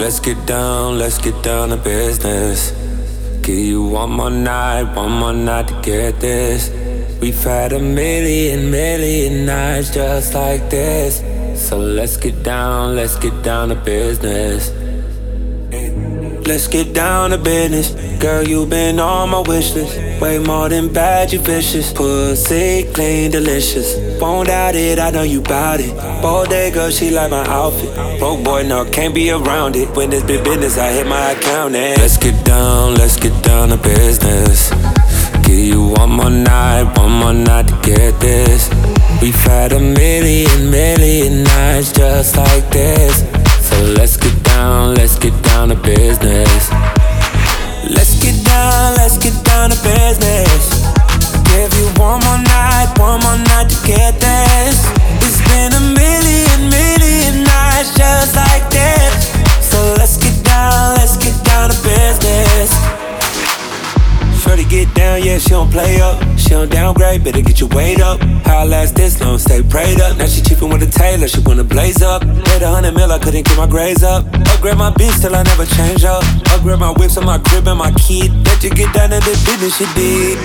let's get down to business. Give you one more night to get this. We've had a million nights just like this. So let's get down to business. Let's get down to business. Girl, you been on my wish list. Way more than bad, you vicious. Pussy clean, delicious. Won't doubt it, I know you bout it. Bodega, she like my outfit. Broke boy, no, can't be around it. When it's big business, I hit my account and let's get down to business. Give you one more night to get this. We've had a million nights just like this. So let's get down to business. Let's get down to business. Give you one more night to get this. It's been a million nights just like this. So let's get down to business. Shorty get down, yeah, she don't play up. She don't downgrade, better get your weight up. How I last this long, stay prayed up. Now she chiefin' with a tailor, she wanna blaze up. Paid 100 mil, I couldn't get my grades up. Upgrade my bitch till I never change up. Upgrade my whips on my crib and my kid. Let you get down to the business you did.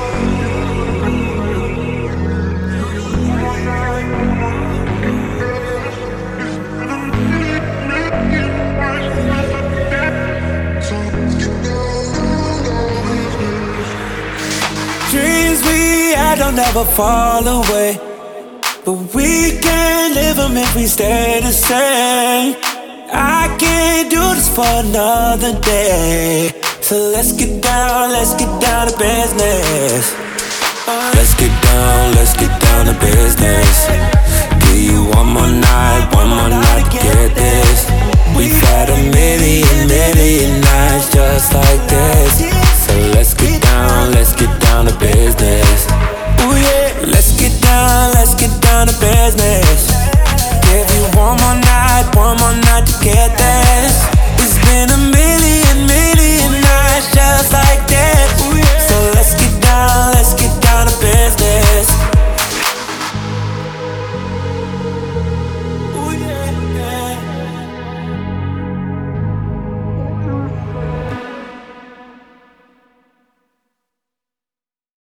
Dreams we had don't never fall away, but we can't live them if we stay the same. I can't do this for another day. So let's get down to business. Let's get down to business. Give you one more night to get this. We've had a million nights just